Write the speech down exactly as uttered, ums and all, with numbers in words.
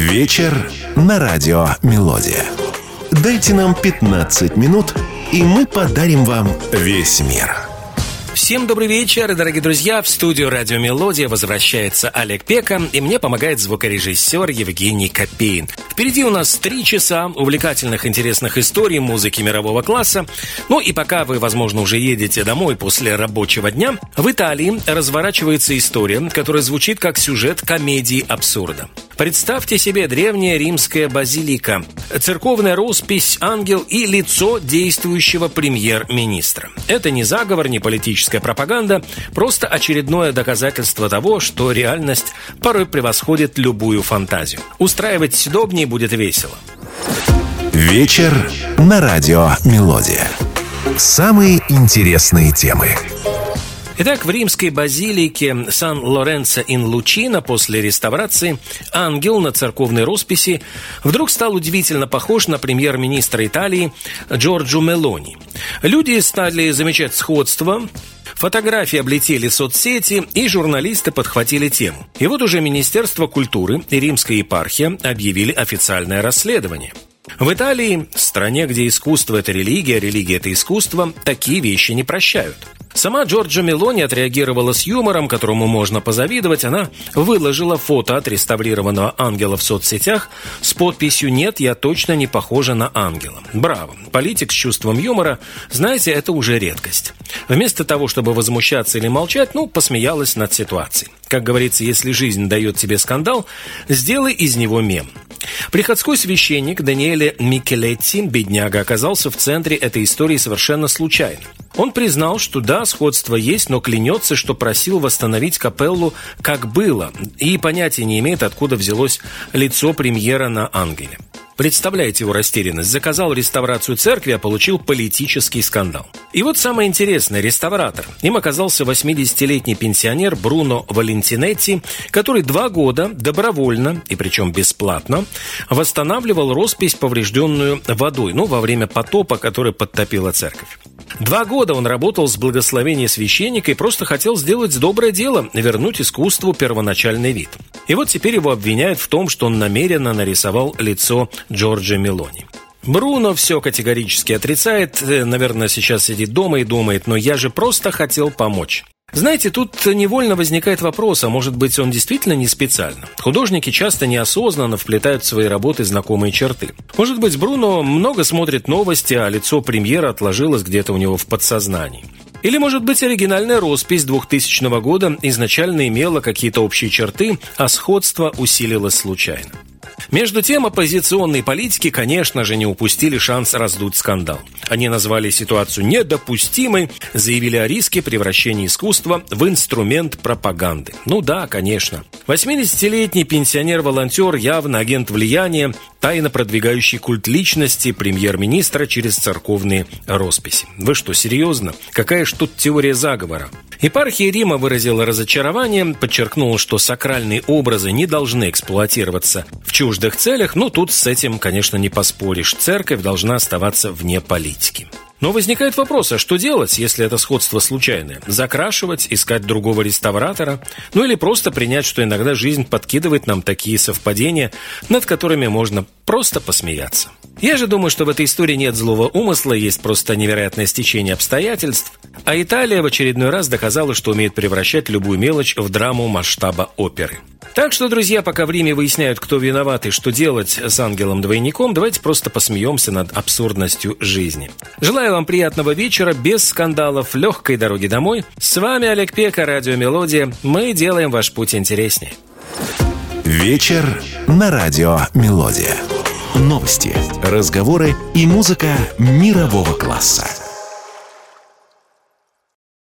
Вечер на радио «Мелодия». Дайте нам пятнадцать минут, и мы подарим вам весь мир. Всем добрый вечер, дорогие друзья. В студию «Радио Мелодия» возвращается Олег Пека, и мне помогает звукорежиссер Евгений Копейн. Впереди у нас три часа увлекательных, интересных историй музыки мирового класса. Ну и пока вы, возможно, уже едете домой после рабочего дня, в Италии разворачивается история, которая звучит как сюжет комедии абсурда. Представьте себе древняя римская базилика, церковная роспись, ангел и лицо действующего премьер-министра. Это не заговор, не политическая пропаганда, просто очередное доказательство того, что реальность порой превосходит любую фантазию. Устраивать удобнее будет весело. Вечер на радио «Мелодия». Самые интересные темы. Итак, в римской базилике Сан-Лоренцо-ин-Лучино после реставрации ангел на церковной росписи вдруг стал удивительно похож на премьер-министра Италии Джорджо Мелони. Люди стали замечать сходство, фотографии облетели соцсети, и журналисты подхватили тему. И вот уже Министерство культуры и Римская епархия объявили официальное расследование. В Италии, стране, где искусство – это религия, религия – это искусство, такие вещи не прощают. Сама Джорджо Мелони отреагировала с юмором, которому можно позавидовать. Она выложила фото отреставрированного ангела в соцсетях с подписью «Нет, я точно не похожа на ангела». Браво! Политик с чувством юмора, знаете, это уже редкость. Вместо того, чтобы возмущаться или молчать, ну, посмеялась над ситуацией. Как говорится, если жизнь дает тебе скандал, сделай из него мем. Приходской священник Даниэле Микелетти, бедняга, оказался в центре этой истории совершенно случайно. Он признал, что да, сходство есть, но клянется, что просил восстановить капеллу как было, и понятия не имеет, откуда взялось лицо премьера на ангеле. Представляете его растерянность? Заказал реставрацию церкви, а получил политический скандал. И вот самое интересное, реставратор. Им оказался восьмидесятилетний пенсионер Бруно Валентинетти, который два года добровольно, и причем бесплатно, восстанавливал роспись, поврежденную водой, ну, во время потопа, который подтопила церковь. Два года он работал с благословения священника и просто хотел сделать доброе дело, вернуть искусству первоначальный вид. И вот теперь его обвиняют в том, что он намеренно нарисовал лицо Джорджо Мелони. Бруно все категорически отрицает, наверное, сейчас сидит дома и думает, но я же просто хотел помочь. Знаете, тут невольно возникает вопрос, а может быть, он действительно не специально? Художники часто неосознанно вплетают в свои работы знакомые черты. Может быть, Бруно много смотрит новости, а лицо премьера отложилось где-то у него в подсознании. Или, может быть, оригинальная роспись двухтысячного года изначально имела какие-то общие черты, а сходство усилилось случайно. Между тем, оппозиционные политики, конечно же, не упустили шанс раздуть скандал. Они назвали ситуацию недопустимой, заявили о риске превращения искусства в инструмент пропаганды. Ну да, конечно. восьмидесятилетний пенсионер-волонтер, явно агент влияния, тайно продвигающий культ личности премьер-министра через церковные росписи. Вы что, серьезно? Какая ж тут теория заговора? Епархия Рима выразила разочарование, подчеркнула, что сакральные образы не должны эксплуатироваться в чуждых целях, но тут с этим, конечно, не поспоришь. Церковь должна оставаться вне политики. Но возникает вопрос, а что делать, если это сходство случайное? Закрашивать, искать другого реставратора? Ну или просто принять, что иногда жизнь подкидывает нам такие совпадения, над которыми можно просто посмеяться. Я же думаю, что в этой истории нет злого умысла, есть просто невероятное стечение обстоятельств, а Италия в очередной раз доказала, что умеет превращать любую мелочь в драму масштаба оперы. Так что, друзья, пока в Риме выясняют, кто виноват и что делать с ангелом-двойником, давайте просто посмеемся над абсурдностью жизни. Желаю вам приятного вечера, без скандалов, легкой дороги домой. С вами Олег Пека, радио «Мелодия». Мы делаем ваш путь интереснее. Вечер на радио «Мелодия». Новости, разговоры и музыка мирового класса.